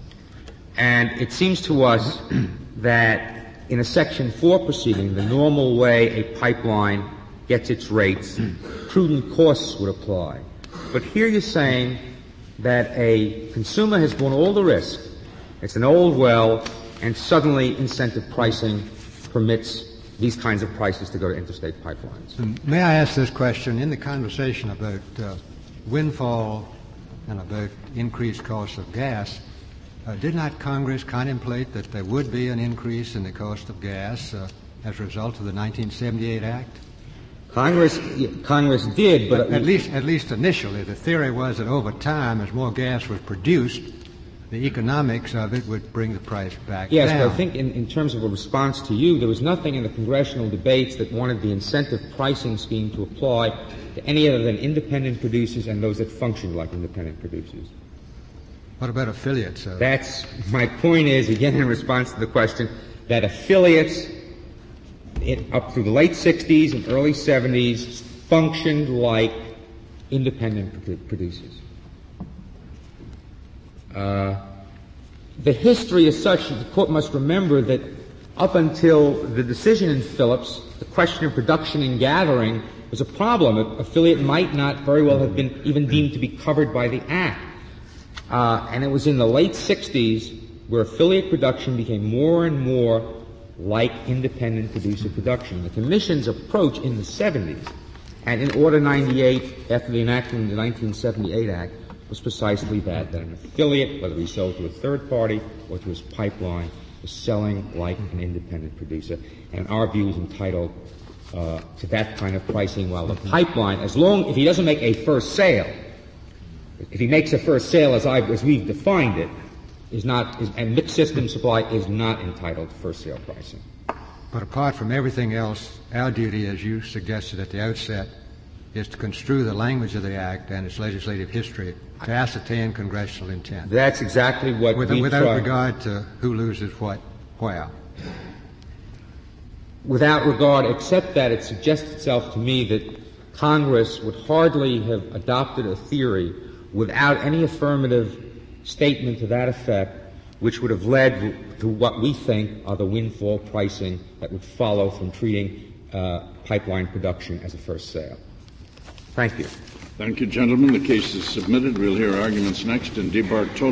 And it seems to us that in a Section four proceeding, the normal way a pipeline gets its rates, prudent costs would apply. But here you're saying that a consumer has borne all the risk. It's an old well, and suddenly incentive pricing permits these kinds of prices to go to interstate pipelines. And may I ask this question? In the conversation about uh, windfall and about increased costs of gas, uh, did not Congress contemplate that there would be an increase in the cost of gas uh, as a result of the nineteen seventy-eight Act? Congress, Congress did, but at least, at least initially, the theory was that over time, as more gas was produced, the economics of it would bring the price back yes, down. Yes, but I think in, in terms of a response to you, there was nothing in the congressional debates that wanted the incentive pricing scheme to apply to any other than independent producers and those that functioned like independent producers. What about affiliates? Uh, That's my point is, again, in response to the question, that affiliates it, up through the late sixties and early seventies functioned like independent produ- producers. Uh, the history is such that the court must remember that up until the decision in Phillips, the question of production and gathering was a problem. An affiliate might not very well have been even deemed to be covered by the Act. Uh, and it was in the late sixties where affiliate production became more and more like independent producer production. The Commission's approach in the seventies and in Order ninety-eight, after the enactment of the nineteen seventy-eight Act, was precisely that, that an affiliate, whether he sold to a third party or to his pipeline, was selling like an independent producer. And our view is entitled uh, to that kind of pricing, while the pipeline, as long, if he doesn't make a first sale, if he makes a first sale as, I, as we've defined it, is not, is, and mixed system supply is not entitled to first sale pricing. But apart from everything else, our duty, as you suggested at the outset, is to construe the language of the Act and its legislative history to ascertain congressional intent. That's exactly what With, we Without try. regard to who loses what, where. Without regard, except that it suggests itself to me that Congress would hardly have adopted a theory without any affirmative statement to that effect, which would have led to what we think are the windfall pricing that would follow from treating uh, pipeline production as a first sale. Thank you. Thank you, gentlemen. The case is submitted. We'll hear arguments next in De Bartolo